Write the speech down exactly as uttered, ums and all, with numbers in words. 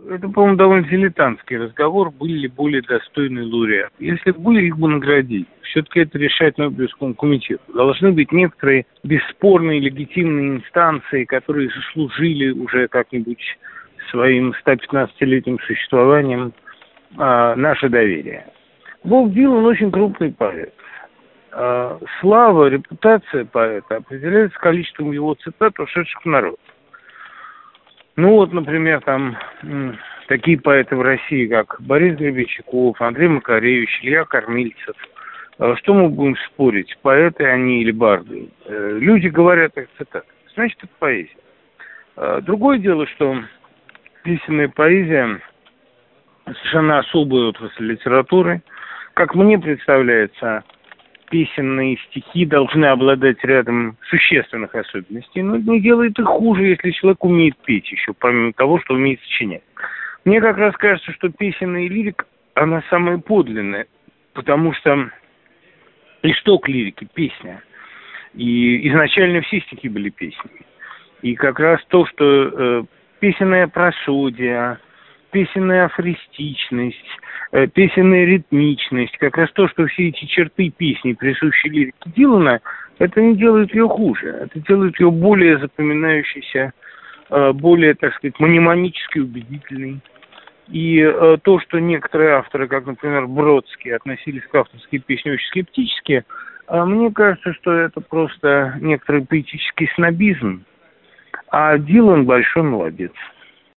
это, по-моему, довольно дилетантский разговор, были ли более достойные лауреаты. Если были, их бы наградили. Все-таки это решает Нобелевскому комитету. Должны быть некоторые бесспорные легитимные инстанции, которые заслужили уже как-нибудь своим ста пятнадцатилетним существованием а, наше доверие. Боб Дилан очень крупный поэт. А, слава, репутация поэта определяется количеством его цитат, ушедших в народ. Ну вот, например, там м, такие поэты в России, как Борис Гребенщиков, Андрей Макаревич, Илья Кормильцев. А, что мы будем спорить, поэты они или барды? Э, люди говорят их цитаты. Значит, это поэзия. А, другое дело, что песенная поэзия совершенно особая отрасль литературы. Как мне представляется, песенные стихи должны обладать рядом существенных особенностей, но не делает их хуже, если человек умеет петь еще, помимо того, что умеет сочинять. Мне как раз кажется, что песенная лирика, она самая подлинная, потому что исток лирики – песня. И изначально все стихи были песнями. И как раз то, что э, песенная просодия, песенная афористичность, э, песенная ритмичность, как раз то, что все эти черты песни, присущие лирике Дилана, это не делает ее хуже, это делает ее более запоминающейся, э, более, так сказать, мнемонически убедительной. И э, то, что некоторые авторы, как, например, Бродский, относились к авторской песне очень скептически, э, мне кажется, что это просто некоторый поэтический снобизм, а Дилан большой молодец.